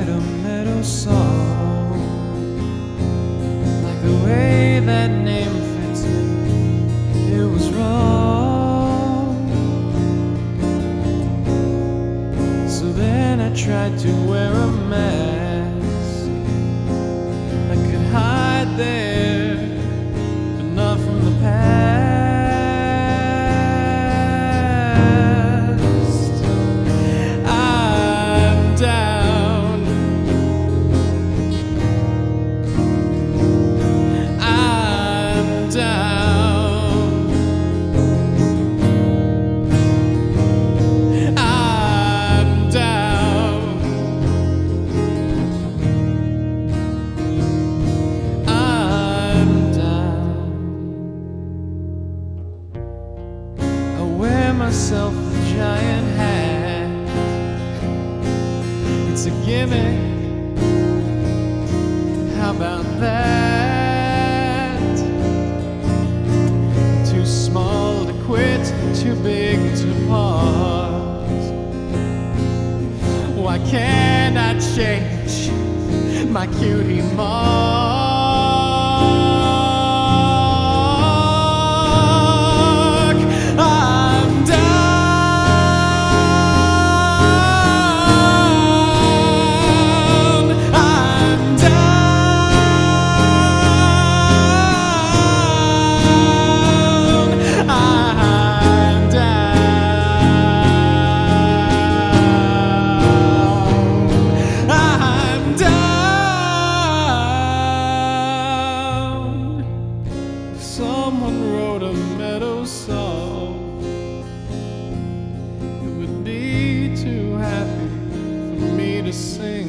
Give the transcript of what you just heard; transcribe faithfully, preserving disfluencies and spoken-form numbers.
write a meadow song, like the way that name fits me, it was wrong. So then I tried to wear a mask that could hide there, but not from the past. Myself a giant hat. It's a gimmick. How about that? Too small to quit, too big to part. Why can't I change my cutie mark? Someone wrote a meadow song. It would be too happy for me to sing.